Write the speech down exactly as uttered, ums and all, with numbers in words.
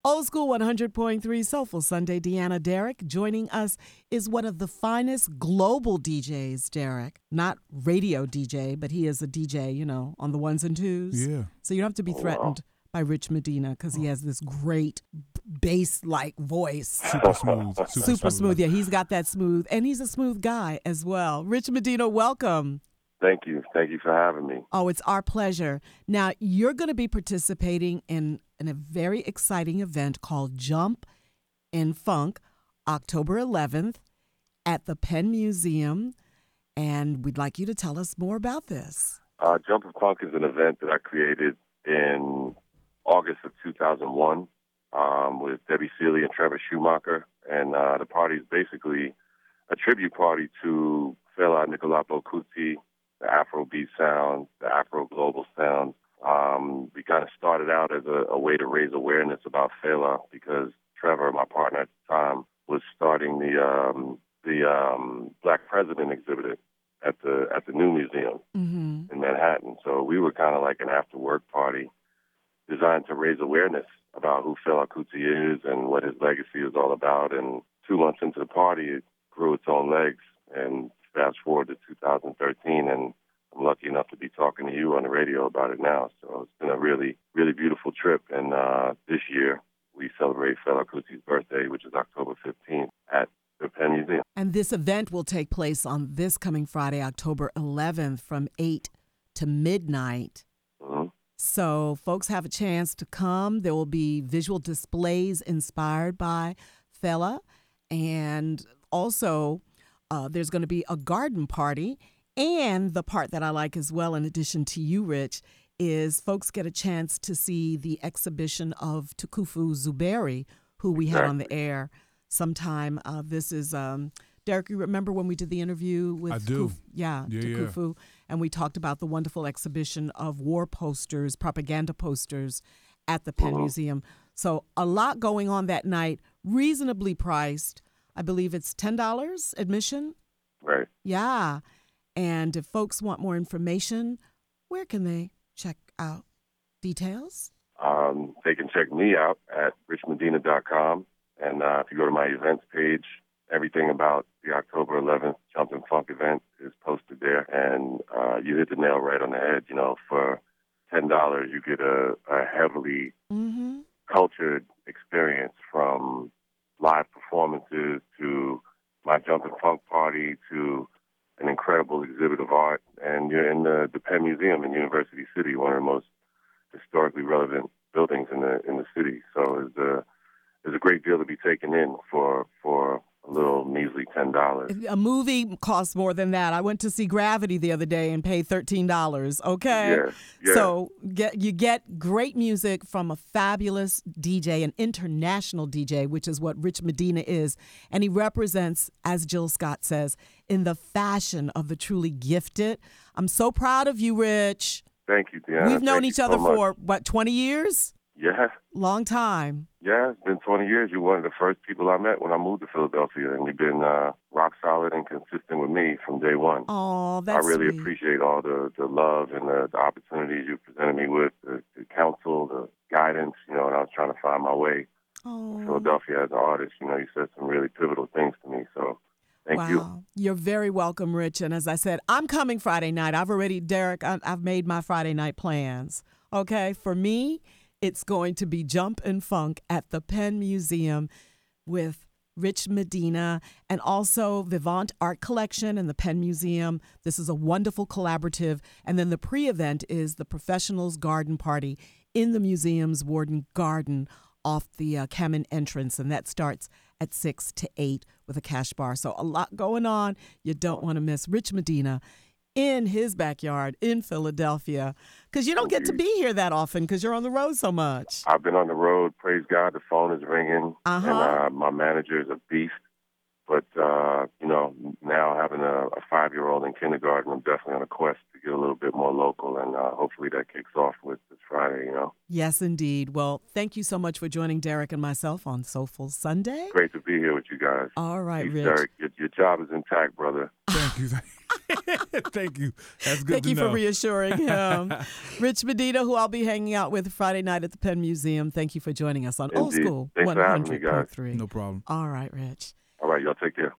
Old School one hundred point three Soulful Sunday. Deanna Derrick. Joining us is one of the finest global D Js, Derrick. Not radio D J, but he is a D J, you know, on the ones and twos. Yeah. So you don't have to be threatened by Rich Medina because he has this great bass-like voice. Super smooth. Super, Super smooth. smooth. Yeah, he's got that smooth. And he's a smooth guy as well. Rich Medina, welcome. Thank you. Thank you for having me. Oh, it's our pleasure. Now, you're going to be participating in, in a very exciting event called Jump in Funk, October eleventh at the Penn Museum. And we'd like you to tell us more about this. Uh, Jump in Funk is an event that I created in August of two thousand one um, with Debbie Seeley and Trevor Schumacher. And uh, the party is basically a tribute party to Fela Nicolapo Kuti, the Afrobeat sound, the Afro global sound. Um, we kind of started out as a, a way to raise awareness about Fela because Trevor, my partner at the time, was starting the um, the um, Black President exhibit at the at the new museum Mm-hmm. in Manhattan. So we were kind of like an after-work party designed to raise awareness about who Fela Kuti is and what his legacy is all about. And two months into the party, it grew its own legs. And fast forward to two thousand thirteen, and I'm lucky enough to be talking to you on the radio about it now. So it's been a really, really beautiful trip. And uh, this year, we celebrate Fela Kuti's birthday, which is October fifteenth, at the Penn Museum. And this event will take place on this coming Friday, October eleventh, from eight to midnight. Mm-hmm. So folks have a chance to come. There will be visual displays inspired by Fela. And also, uh, there's going to be a garden party. And the part that I like as well, in addition to you, Rich, is folks get a chance to see the exhibition of Tukufu Zuberi, who we had on the air sometime. Uh, this is, um, Derrick, you remember when we did the interview with I do. Kuf- yeah, Yeah, Tukufu, and we talked about the wonderful exhibition of war posters, propaganda posters at the Penn Mhm. Museum. So a lot going on that night, reasonably priced. I believe it's ten dollars admission. Right. Yeah. And if folks want more information, where can they check out details? Um, they can check me out at rich medina dot com. And uh, if you go to my events page, everything about the October eleventh Jump and Funk event is posted there. And uh, you hit the nail right on the head. You know, for ten dollars, you get a, a heavily Mm-hmm. cultured experience, from live performances to my Jump and Funk party to an incredible exhibit of art. And you're in the, the Penn Museum in University City, one of the most historically relevant buildings in the in the city. So it's a, it's a great deal to be taken in for for a little measly ten dollars. A movie costs more than that. I went to see Gravity the other day and paid thirteen dollars, okay? Yeah, yeah. So get, you get great music from a fabulous D J, an international D J, which is what Rich Medina is. And he represents, as Jill Scott says, in the fashion of the truly gifted. I'm so proud of you, Rich. Thank you, Deanna. We've known Thank each you other so much. for, what, twenty years? Yeah, Long time. yeah. It's been twenty years. You're one of the first people I met when I moved to Philadelphia, and you've been uh, rock solid and consistent with me from day one. Oh, that's I really sweet. appreciate all the, the love and the, the opportunities you presented me with, the, the counsel, the guidance, you know, and I was trying to find my way Oh. in Philadelphia as an artist. You know, you said some really pivotal things to me, so thank wow. you. You're very welcome, Rich. And as I said, I'm coming Friday night. I've already, Derrick, I, I've made my Friday night plans. Okay. For me, it's going to be Jump and Funk at the Penn Museum with Rich Medina and also Vivant Art Collection and the Penn Museum. This is a wonderful collaborative. And then the pre-event is the Professionals Garden Party in the museum's Warden Garden off the uh, Kamen entrance. And that starts at six to eight with a cash bar. So a lot going on. You don't want to miss Rich Medina in his backyard in Philadelphia, because you don't get to be here that often because you're on the road so much. I've been on the road. Praise God, the phone is ringing, Uh-huh. and uh, my manager is a beast. But, uh, you know, now having a, a five-year-old in kindergarten, I'm definitely on a quest to get a little bit more local, and uh, hopefully that kicks off with this Friday, you know? Yes, indeed. Well, thank you so much for joining Derek and myself on Soulful Sunday. Great to be here with you guys. All right, Peace, Rich. Derek. Your, your job is intact, brother. Thank you. Thank you. That's good Thank to you know. for reassuring him. Rich Medina, who I'll be hanging out with Friday night at the Penn Museum. Thank you for joining us on Old Indeed. School Thanks for having me, one hundred point three. No problem. All right, Rich. All right, y'all take care.